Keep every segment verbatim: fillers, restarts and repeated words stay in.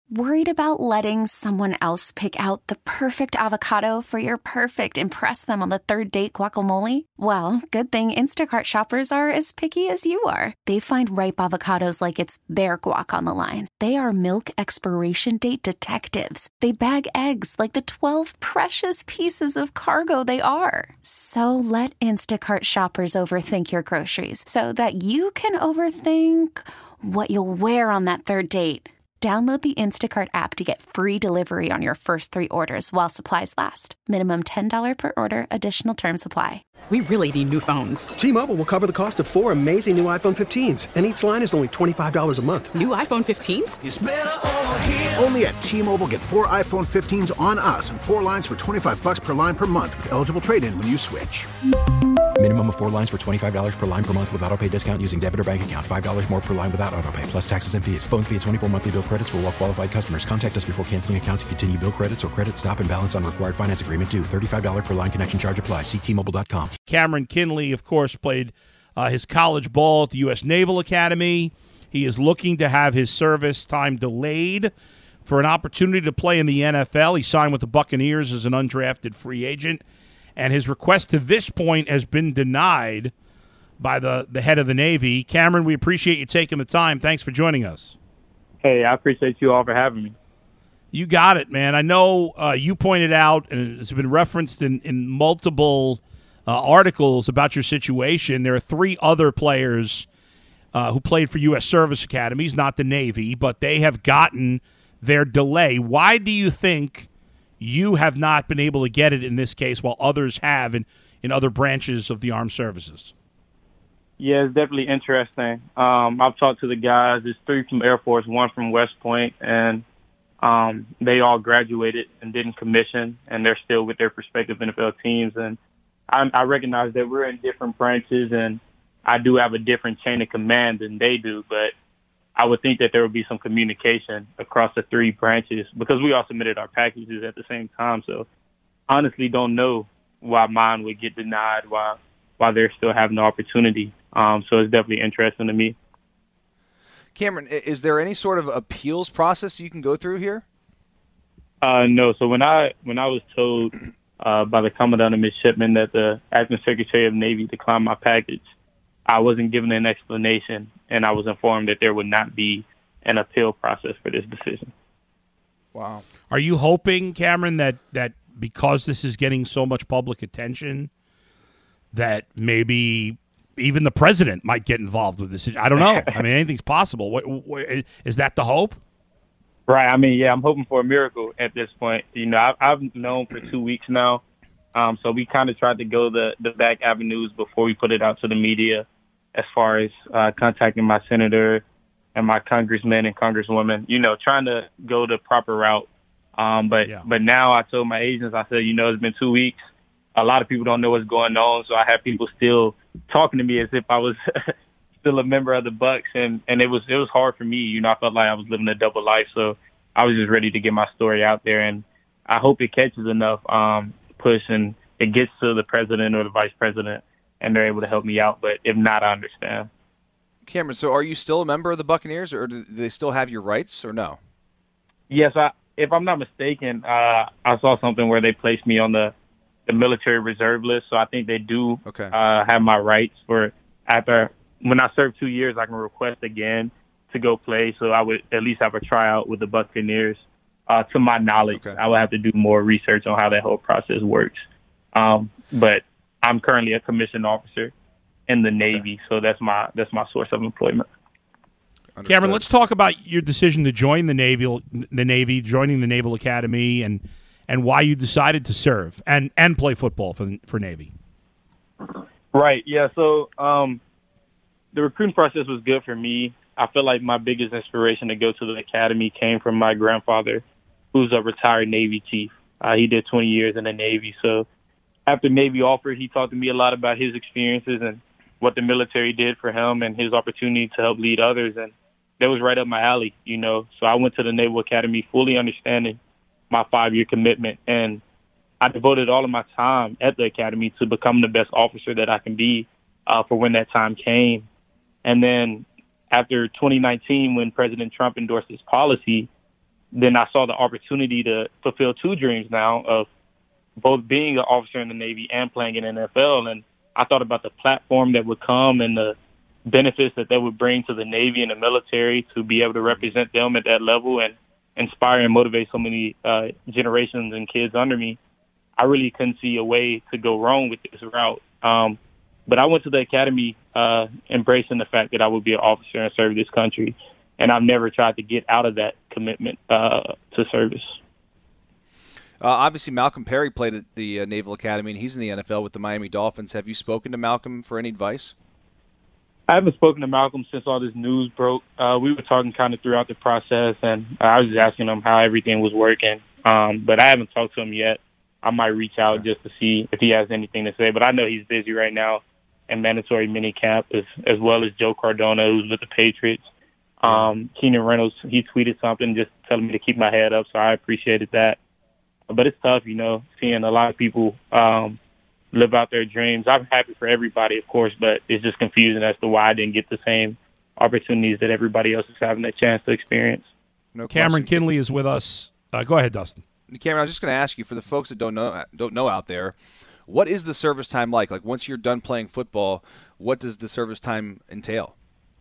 Worried about letting someone else pick out the perfect avocado for your perfect impress them on the third date guacamole? Well, good thing Instacart shoppers are as picky as you are. They find ripe avocados like it's their guac on the line. They are milk expiration date detectives. They bag eggs like the twelve precious pieces of cargo they are. So let Instacart shoppers overthink your groceries so that you can overthink what you'll wear on that third date. Download the Instacart app to get free delivery on your first three orders while supplies last. Minimum ten dollars per order. Additional terms apply. We really need new phones. T-Mobile will cover the cost of four amazing new iPhone fifteens, and each line is only twenty-five dollars a month. New iPhone fifteens? It's better over here. Only at T-Mobile, get four iPhone fifteens on us and four lines for twenty-five dollars per line per month with eligible trade-in when you switch. Minimum of four lines for twenty-five dollars per line per month with autopay discount using debit or bank account. five dollars more per line without autopay, plus taxes and fees. Phone fee at twenty-four monthly bill credits for well-qualified customers. Contact us before canceling account to continue bill credits or credit stop and balance on required finance agreement due. thirty-five dollars per line connection charge applies. See T Mobile dot com. Cameron Kinley, of course, played uh, his college ball at the U S Naval Academy. He is looking to have his service time delayed for an opportunity to play in the N F L. He signed with the Buccaneers as an undrafted free agent, and his request to this point has been denied by the, the head of the Navy. Cameron, we appreciate you taking the time. Thanks for joining us. Hey, I appreciate you all for having me. You got it, man. I know uh, you pointed out, and it's been referenced in, in multiple uh, articles about your situation. There are three other players uh, who played for U S service academies, not the Navy, but they have gotten their delay. Why do you think you have not been able to get it in this case while others have in, in other branches of the armed services? Yeah, it's definitely interesting. Um, I've talked to the guys. There's three from Air Force, one from West Point, and um, they all graduated and didn't commission, and they're still with their respective N F L teams. And I, I recognize that we're in different branches, and I do have a different chain of command than they do, but I would think that there would be some communication across the three branches because we all submitted our packages at the same time. So honestly don't know why mine would get denied, why why they're still having the opportunity. Um, so it's definitely interesting to me. Cameron, is there any sort of appeals process you can go through here? Uh, no. So when I when I was told uh, by the Commandant of Midshipmen that the Acting Secretary of the Navy declined my package, I wasn't given an explanation, and I was informed that there would not be an appeal process for this decision. Wow. Are you hoping, Cameron, that, that because this is getting so much public attention, that maybe even the president might get involved with this? I don't know. I mean, anything's possible. What, what, is that the hope? Right. I mean, yeah, I'm hoping for a miracle at this point. You know, I've, I've known for two weeks now, um, so we kind of tried to go the, the back avenues before we put it out to the media, as far as uh, contacting my senator and my congressmen and congresswomen, you know, trying to go the proper route. Um, but yeah. but now I told my agents, I said, you know, it's been two weeks. A lot of people don't know what's going on, so I have people still talking to me as if I was still a member of the Bucs, and, and it was it was hard for me. You know, I felt like I was living a double life, so I was just ready to get my story out there, and I hope it catches enough um, push and it gets to the president or the vice president, and they're able to help me out. But if not, I understand. Cameron, so are you still a member of the Buccaneers, or do they still have your rights, or no? Yes, I, if I'm not mistaken, uh, I saw something where they placed me on the, the military reserve list, so I think they do okay. uh, have my rights for after when I serve two years, I can request again to go play, so I would at least have a tryout with the Buccaneers. Uh, to my knowledge, okay. I would have to do more research on how that whole process works. Um, but I'm currently a commissioned officer in the Navy, okay. so that's my that's my source of employment. Understood. Cameron, let's talk about your decision to join the Navy, the Navy, joining the Naval Academy, and and why you decided to serve and, and play football for for Navy. Right. Yeah. So um, the recruiting process was good for me. I feel like my biggest inspiration to go to the academy came from my grandfather, who's a retired Navy chief. Uh, he did twenty years in the Navy. So after Navy offered, he talked to me a lot about his experiences and what the military did for him and his opportunity to help lead others. And that was right up my alley, you know. So I went to the Naval Academy fully understanding my five-year commitment. And I devoted all of my time at the academy to become the best officer that I can be uh, for when that time came. And then after twenty nineteen, when President Trump endorsed his policy, then I saw the opportunity to fulfill two dreams now of both being an officer in the Navy and playing in the N F L. And I thought about the platform that would come and the benefits that that would bring to the Navy and the military to be able to represent them at that level and inspire and motivate so many uh, generations and kids under me. I really couldn't see a way to go wrong with this route. Um, but I went to the academy uh, embracing the fact that I would be an officer and serve this country. And I've never tried to get out of that commitment uh, to service. Uh, obviously, Malcolm Perry played at the uh, Naval Academy, and he's in the N F L with the Miami Dolphins. Have you spoken to Malcolm for any advice? I haven't spoken to Malcolm since all this news broke. Uh, we were talking kind of throughout the process, and I was just asking him how everything was working. Um, but I haven't talked to him yet. I might reach out just to see if he has anything to say. But I know he's busy right now in mandatory minicamp, as, as well as Joe Cardona, who's with the Patriots. Um, Keenan Reynolds, he tweeted something just telling me to keep my head up, so I appreciated that. But it's tough, you know, seeing a lot of people um, live out their dreams. I'm happy for everybody, of course, but it's just confusing as to why I didn't get the same opportunities that everybody else is having a chance to experience. No Cameron question. Kinley is with us. Uh, go ahead, Dustin. Cameron, I was just going to ask you, for the folks that don't know don't know out there, what is the service time like? Like, once you're done playing football, what does the service time entail?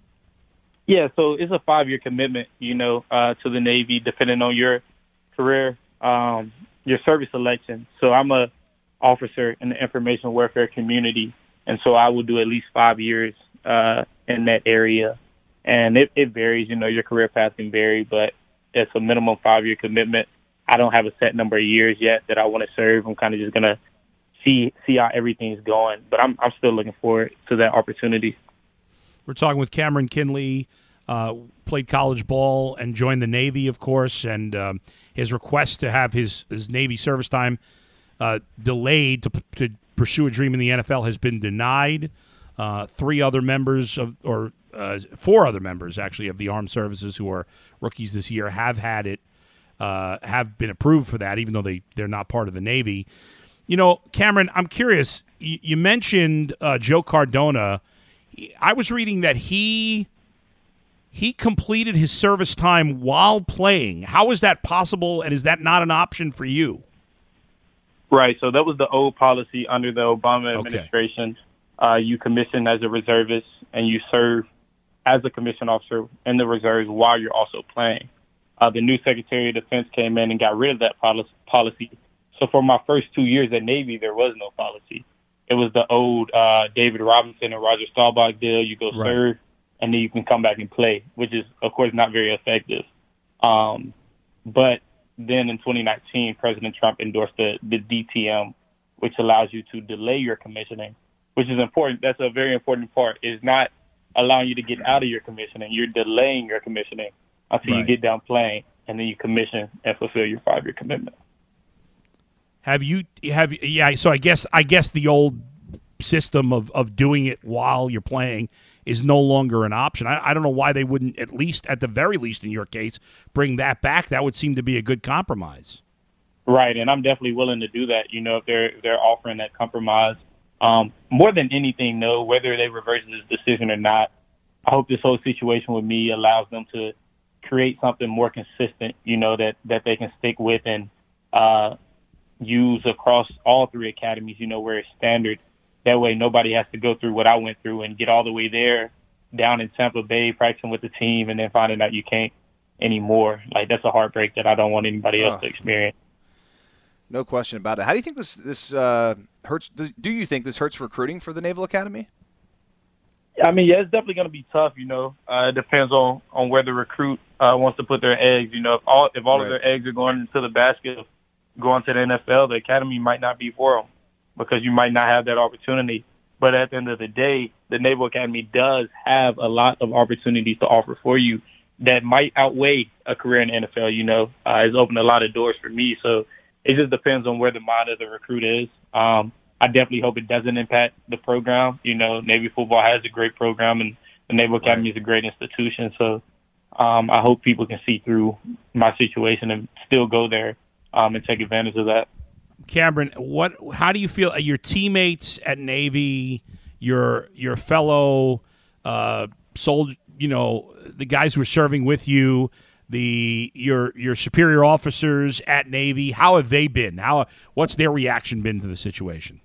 Yeah, so it's a five-year commitment, you know, uh, to the Navy, depending on your career, um, your service selection. So I'm a officer in the information warfare community, and so I will do at least five years uh, in that area. And it, it varies, you know, your career path can vary, but it's a minimum five-year commitment. I don't have a set number of years yet that I want to serve. I'm kind of just going to see see how everything's going, but I'm I'm still looking forward to that opportunity. We're talking with Cameron Kinley, uh, played college ball and joined the Navy, of course, and um, his request to have his, his Navy service time uh, delayed to, to pursue a dream in the N F L has been denied. Uh, three other members of, or uh, four other members, actually, of the armed services who are rookies this year have had it, uh, have been approved for that, even though they, they're not part of the Navy. You know, Cameron, I'm curious. You, you mentioned uh, Joe Cardona. I was reading that he he completed his service time while playing. How is that possible, and is that not an option for you? Right. So that was the old policy under the Obama Okay. administration. Uh, you commission as a reservist, and you serve as a commissioned officer in the reserves while you're also playing. Uh, the new Secretary of Defense came in and got rid of that policy. policy. So for my first two years at Navy, there was no policy. It was the old uh, David Robinson and Roger Staubach deal. You go Right. serve, and then you can come back and play, which is, of course, not very effective. Um, but then in twenty nineteen, President Trump endorsed the, the D T M, which allows you to delay your commissioning, which is important. That's a very important part. It's not allowing you to get out of your commissioning. You're delaying your commissioning until you Right. get done playing, and then you commission and fulfill your five-year commitment. Have you have yeah? So I guess I guess the old system of, of doing it while you're playing is no longer an option. I, I don't know why they wouldn't, at least at the very least in your case, bring that back. That would seem to be a good compromise. Right, and I'm definitely willing to do that. You know, if they're if they're offering that compromise, um, more than anything, though, whether they reverse this decision or not, I hope this whole situation with me allows them to create something more consistent. You know, that that they can stick with and uh, use across all three academies. You know, where it's standard. That way, nobody has to go through what I went through and get all the way there, down in Tampa Bay, practicing with the team, and then finding out you can't anymore. Like, that's a heartbreak that I don't want anybody else Oh. to experience. No question about it. How do you think this this uh, hurts? Do you think this hurts recruiting for the Naval Academy? I mean, yeah, it's definitely going to be tough. You know, uh, it depends on, on where the recruit uh, wants to put their eggs. You know, if all if all Right. of their eggs are going into the basket of going to the N F L, the academy might not be for them because you might not have that opportunity. But at the end of the day, the Naval Academy does have a lot of opportunities to offer for you that might outweigh a career in the N F L. You know, uh, it's opened a lot of doors for me. So it just depends on where the mind of the recruit is. Um, I definitely hope it doesn't impact the program. You know, Navy football has a great program, and the Naval Academy is a great institution. So um, I hope people can see through my situation and still go there um, and take advantage of that. Cameron, what? How do you feel? Your teammates at Navy, your your fellow uh, soldier, you know, the guys who are serving with you. the your your superior officers at Navy, how have they been? How what's their reaction been to the situation?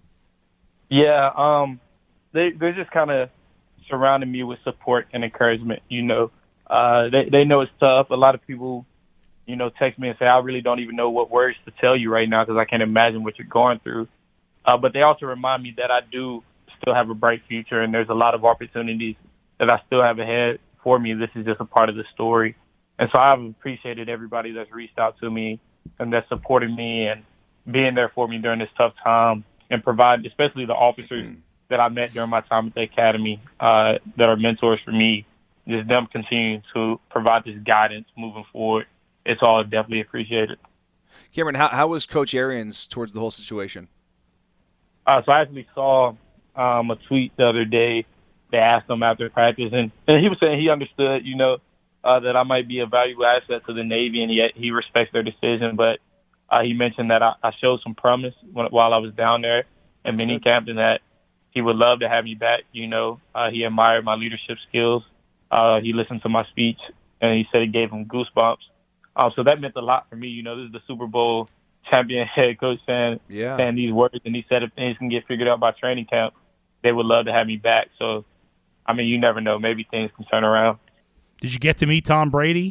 Yeah, um, they they're just kind of surrounding me with support and encouragement. You know, uh, they they know it's tough. A lot of people, you know, text me and say, I really don't even know what words to tell you right now because I can't imagine what you're going through. Uh, but they also remind me that I do still have a bright future, and there's a lot of opportunities that I still have ahead for me. This is just a part of the story. And so I've appreciated everybody that's reached out to me and that's supported me and being there for me during this tough time, and provide, especially the officers that I met during my time at the academy uh, that are mentors for me, just them continuing to provide this guidance moving forward. It's all definitely appreciated. Cameron, how, how was Coach Arians towards the whole situation? Uh, so I actually saw um, a tweet the other day. They asked him after practice, and, and he was saying he understood, you know, uh, that I might be a valuable asset to the Navy, and he, he respects their decision. But uh, he mentioned that I, I showed some promise when, while I was down there at minicamp, and that he would love to have me back. You know, uh, he admired my leadership skills. Uh, he listened to my speech, and he said it gave him goosebumps. Uh, so that meant a lot for me. You know, this is the Super Bowl champion head coach saying, yeah. saying these words, and he said if things can get figured out by training camp, they would love to have me back. So, I mean, you never know. Maybe things can turn around. Did you get to meet Tom Brady?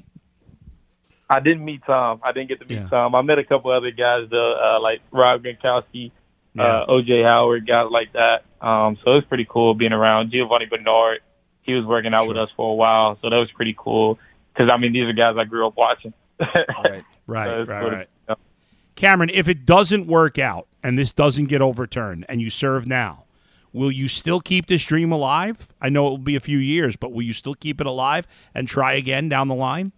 I didn't meet Tom. I didn't get to meet Yeah. Tom. I met a couple other guys, though, uh, like Rob Gronkowski, Yeah. uh, O J Howard, guys like that. Um, so it was pretty cool being around. Giovanni Bernard, he was working out Sure. with us for a while, so that was pretty cool. Because, I mean, these are guys I grew up watching. Right, right, So it's right, cool to- right. Cameron, if it doesn't work out and this doesn't get overturned and you serve now, will you still keep this dream alive? I know it will be a few years, but will you still keep it alive and try again down the line?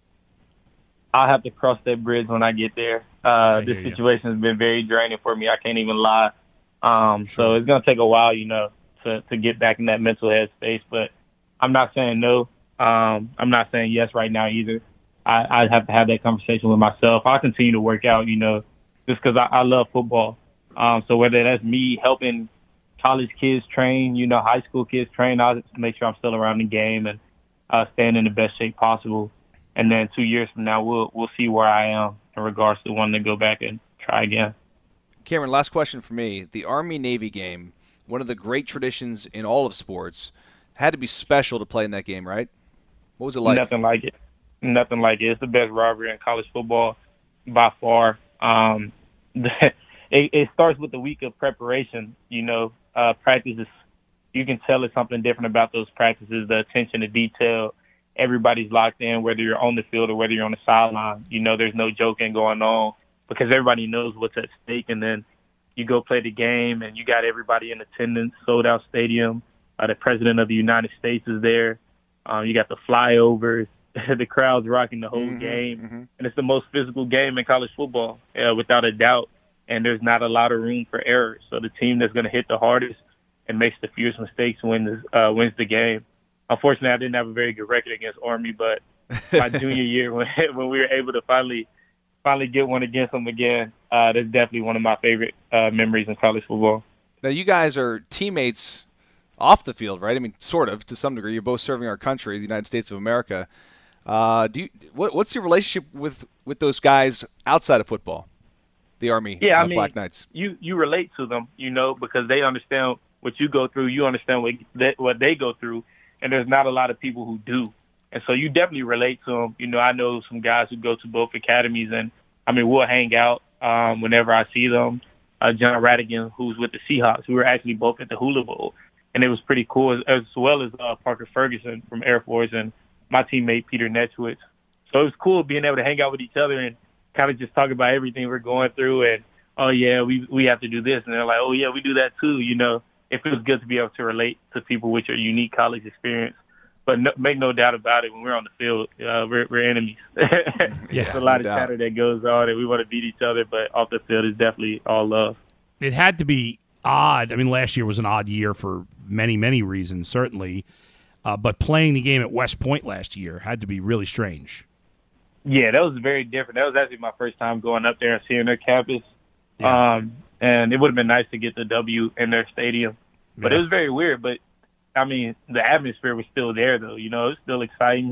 I'll have to cross that bridge when I get there. Uh, this hear you. situation has been very draining for me. I can't even lie. Um, So it's going to take a while, you know, to, to get back in that mental headspace. But I'm not saying no. Um, I'm not saying yes right now either. I, I have to have that conversation with myself. I'll continue to work out, you know, just because I, I love football. Um, so whether that's me helping college kids train, you know, high school kids train, I'll just make sure I'm still around the game and uh, staying in the best shape possible. And then two years from now, we'll we'll see where I am in regards to wanting to go back and try again. Cameron, last question for me. The Army-Navy game, one of the great traditions in all of sports, had to be special to play in that game, right? What was it like? Nothing like it. Nothing like it. It's the best rivalry in college football by far. Um, it, it starts with the week of preparation. You know, uh, practices, you can tell it's something different about those practices, the attention to detail. Everybody's locked in, whether you're on the field or whether you're on the sideline. You know, there's no joking going on because everybody knows what's at stake. And then you go play the game, and you got everybody in attendance, sold-out stadium. Uh, the President of the United States is there. Um, you got the flyovers. The crowd's rocking the whole Mm-hmm, game. mm-hmm. And it's the most physical game in college football, uh, without a doubt. And there's not a lot of room for errors. So the team that's going to hit the hardest and makes the fewest mistakes wins, uh, wins the game. Unfortunately, I didn't have a very good record against Army, but my junior year, when when we were able to finally finally get one against them again, uh, that's definitely one of my favorite uh, memories in college football. Now, you guys are teammates off the field, right? I mean, sort of, to some degree. You're both serving our country, the United States of America. Uh, do you, what, what's your relationship with, with those guys outside of football, the Army, Yeah, uh, I mean, Black Knights? You you relate to them, you know, because they understand what you go through. You understand what they, what they go through, and there's not a lot of people who do. And so you definitely relate to them. You know, I know some guys who go to both academies, and, I mean, we'll hang out um, whenever I see them. Uh, John Radigan, who's with the Seahawks, we were actually both at the Hula Bowl, and it was pretty cool, as, as well as uh, Parker Ferguson from Air Force and my teammate Peter Netchwitz. So it was cool being able to hang out with each other and kind of just talk about everything we're going through. And, oh, yeah, we we have to do this. And they're like, oh, yeah, we do that too. You know, it feels good to be able to relate to people with your unique college experience. But no, make no doubt about it, when we're on the field, uh, we're, we're enemies. Yeah, There's a lot no of doubt. chatter that goes on, and we want to beat each other. But off the field is definitely all love. It had to be odd. I mean, last year was an odd year for many, many reasons, certainly. Uh, but playing the game at West Point last year had to be really strange. Yeah, that was very different. That was actually my first time going up there and seeing their campus. Yeah. Um, and it would have been nice to get the W in their stadium. But Yeah. it was very weird. But, I mean, the atmosphere was still there, though. You know, it was still exciting.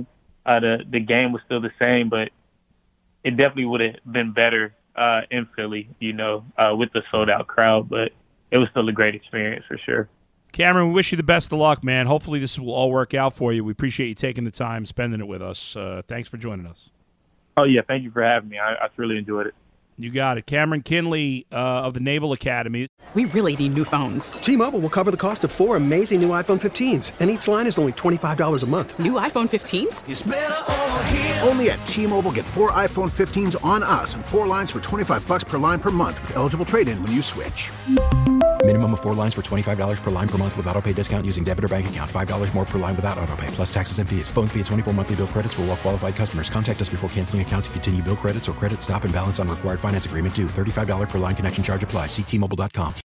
uh, the the game was still the same, but it definitely would have been better uh, in Philly, you know, uh, with the sold out crowd. But it was still a great experience for sure. Cameron, we wish you the best of luck, man. Hopefully this will all work out for you. We appreciate you taking the time, spending it with us. Uh, thanks for joining us. Oh, yeah, thank you for having me. I, I really enjoyed it. You got it. Cameron Kinley uh, of the Naval Academy. We really need new phones. T-Mobile will cover the cost of four amazing new iPhone fifteens, and each line is only twenty-five dollars a month. New iPhone fifteens? It's better over here. Only at T-Mobile, get four iPhone fifteens on us and four lines for twenty-five bucks per line per month with eligible trade-in when you switch. Minimum of four lines for twenty-five dollars per line per month with autopay discount using debit or bank account. five dollars more per line without autopay, plus taxes and fees. Phone fee at twenty-four monthly bill credits for well-qualified customers. Contact us before canceling account to continue bill credits or credit stop and balance on required finance agreement due. thirty-five dollars per line connection charge applies. See T Mobile dot com.